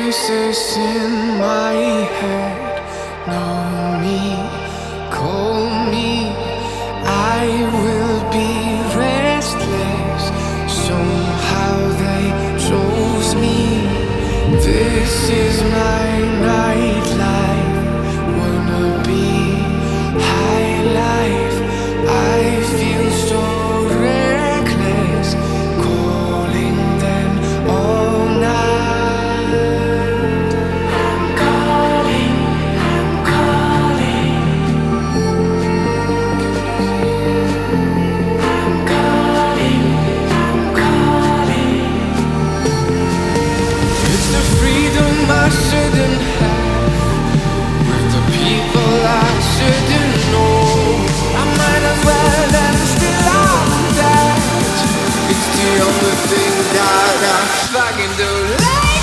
Voices in my head know me, call me. I will be restless. Somehow they chose me. This is my nightlife. Wanna be high life. I feel so reckless, calling them all night. I'm calling, I'm calling. I'm calling, I'm calling. It's the freedom I shouldn't have, with the people I shouldn't know. I might as well and still I'm dead. It's the only thing that I fucking do. Like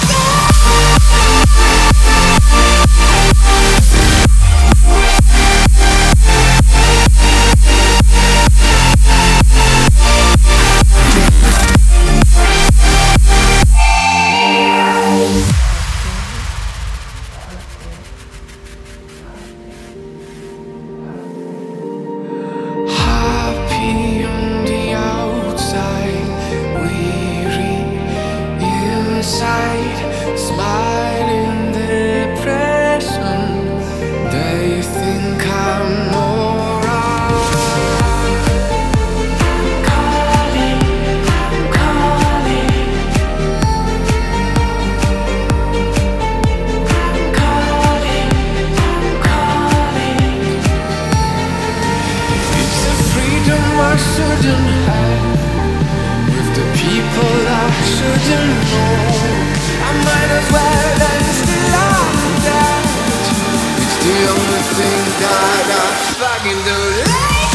happy on the outside, weary inside, smiling depression. They think I'm alright. I'm calling, I'm calling. I'm calling, I'm calling. It's the freedom I shouldn't have, with the people I shouldn't know. I might as well and still I'm dead. It's the only thing that I fucking do. Like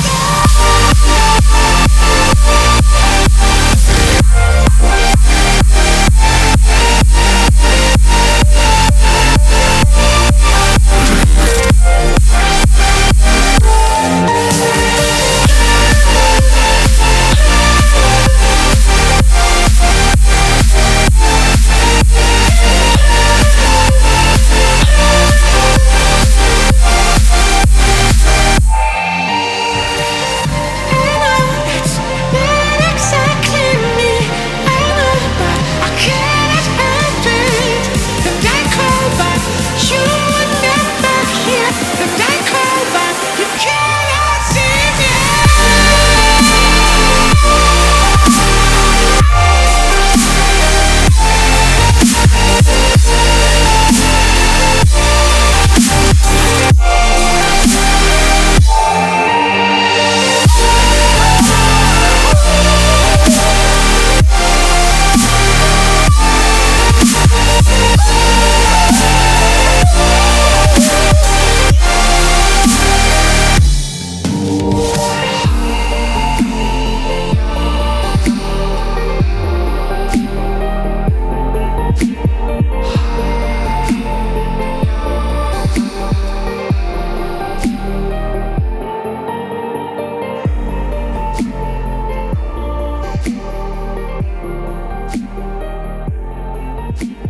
you